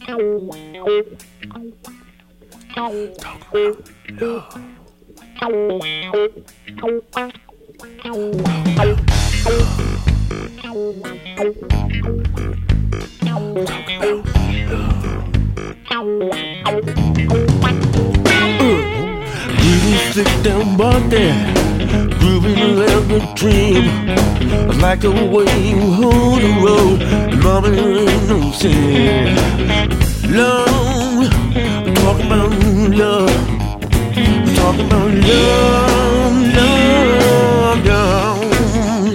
Sit down body, grooving like a dream. I like the way you hold the road, mama ain't no sin. Love, talk about love, talk about love, love, love.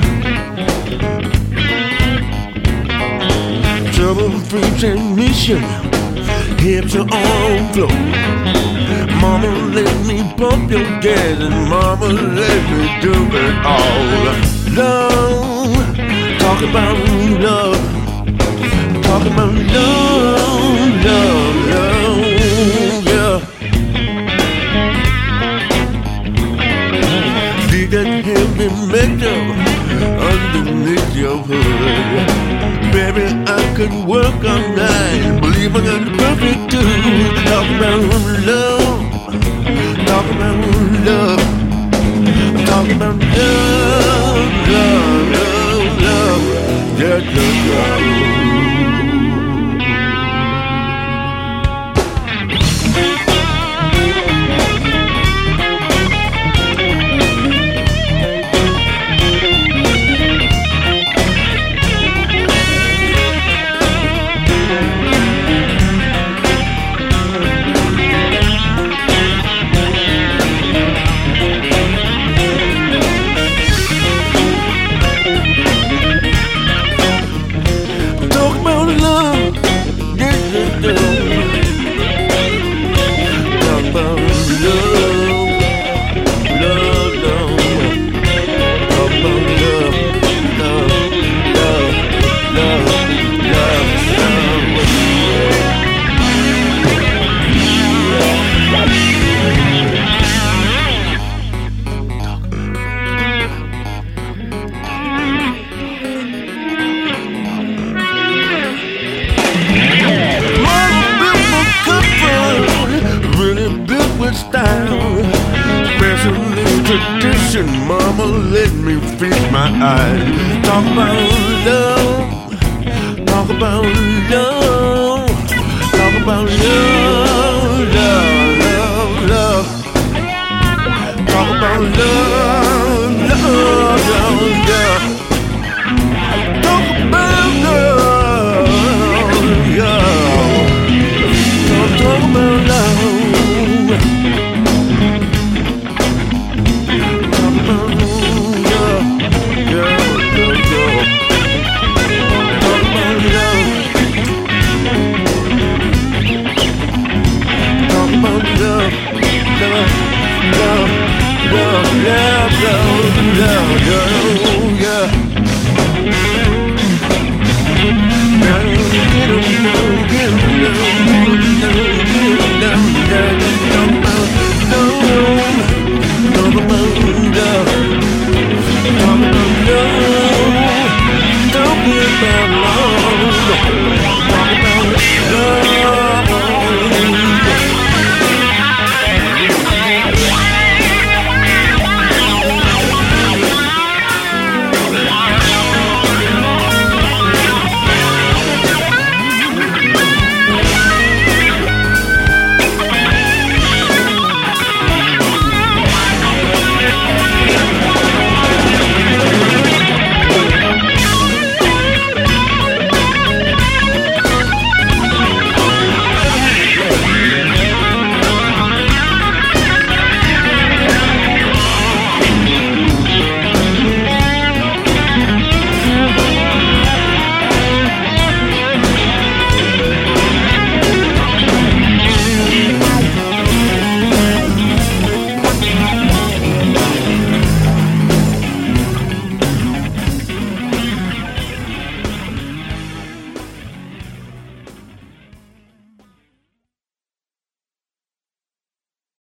Trouble-free transmission, hips are on flow. Mama, let me pump your gas, and mama, let me do it all. Love, talk about love, talk about love, love, love, yeah. See that heavy metal underneath your hood. Baby, I could work all night, believe I got the perfect tune. Talk about love, talk about love, talk about love, love, love, love, yeah, yeah, yeah. Tradition, mama, let me feast my eyes. Talk about love, talk about love.